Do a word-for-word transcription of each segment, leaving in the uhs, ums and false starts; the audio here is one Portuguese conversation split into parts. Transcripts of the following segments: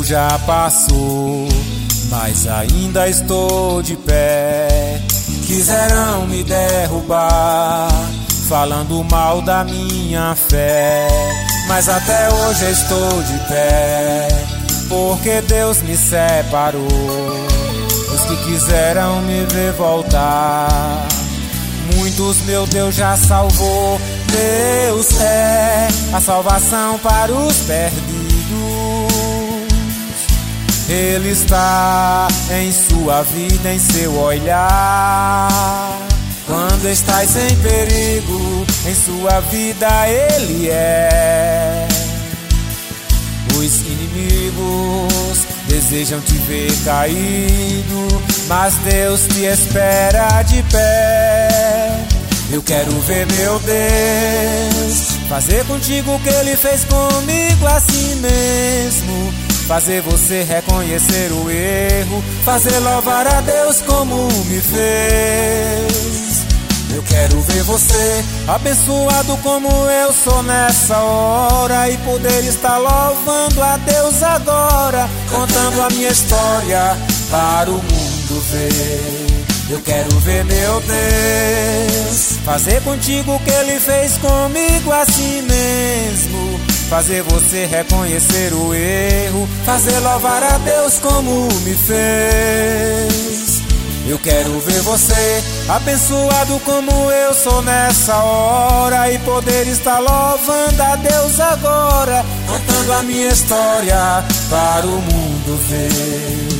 já passou, mas ainda estou de pé. Quiseram me derrubar, falando mal da minha fé, mas até hoje estou de pé, porque Deus me separou. Os que quiseram me ver voltar, muitos meu Deus já salvou. Deus é a salvação para os perdidos. Ele está em sua vida, em seu olhar. Quando estás em perigo, em sua vida Ele é. Os inimigos desejam te ver caído, mas Deus te espera de pé. Eu quero ver meu Deus fazer contigo o que Ele fez comigo, assim mesmo. Fazer você reconhecer o erro, fazer louvar a Deus como me fez. Eu quero ver você abençoado como eu sou nessa hora, e poder estar louvando a Deus agora, contando a minha história para o mundo ver. Eu quero ver meu Deus fazer contigo o que Ele fez comigo, assim mesmo. Fazer você reconhecer o erro, fazer louvar a Deus como me fez. Eu quero ver você abençoado como eu sou nessa hora, e poder estar louvando a Deus agora, contando a minha história para o mundo ver.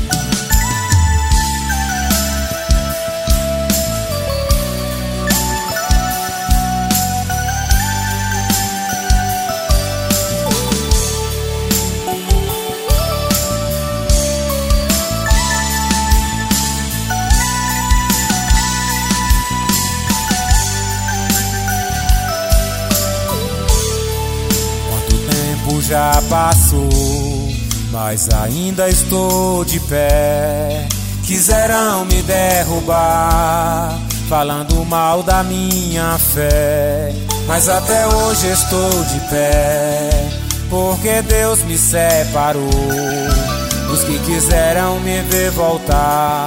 Já passou, mas ainda estou de pé. Quiseram me derrubar, falando mal da minha fé, mas até hoje estou de pé, porque Deus me separou. Os que quiseram me ver voltar,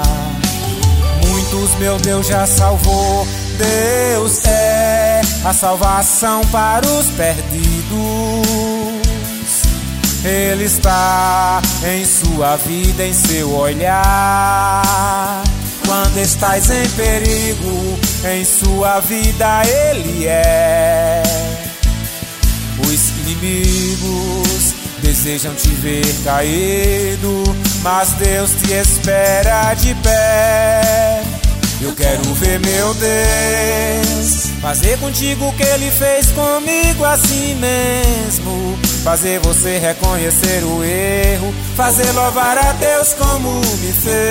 muitos meu Deus já salvou. Deus é a salvação para os perdidos. Ele está em sua vida, em seu olhar. Quando estás em perigo, em sua vida Ele é. Os inimigos desejam te ver caído, mas Deus te espera de pé. Eu quero ver meu Deus fazer contigo o que Ele fez comigo, assim mesmo. Fazer você reconhecer o erro, fazer louvar a Deus como me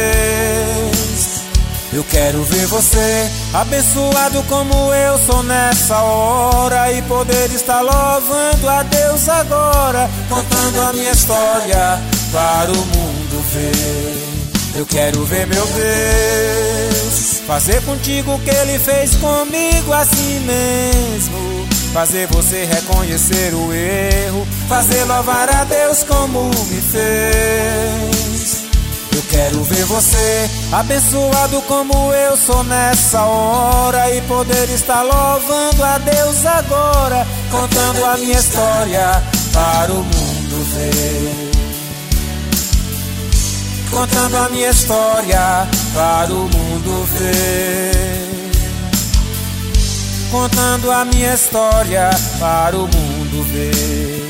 fez. Eu quero ver você abençoado como eu sou nessa hora, e poder estar louvando a Deus agora, contando a minha história para o mundo ver. Eu quero ver meu Deus fazer contigo o que Ele fez comigo, assim mesmo. Fazer você reconhecer o erro, fazer louvar a Deus como me fez. Eu quero ver você abençoado como eu sou nessa hora, e poder estar louvando a Deus agora, contando a minha história para o mundo ver. Contando a minha história para o mundo ver. Contando a minha história para o mundo ver.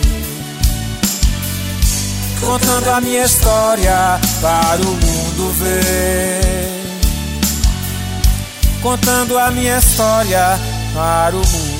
Contando a minha história para o mundo ver. Contando a minha história para o mundo.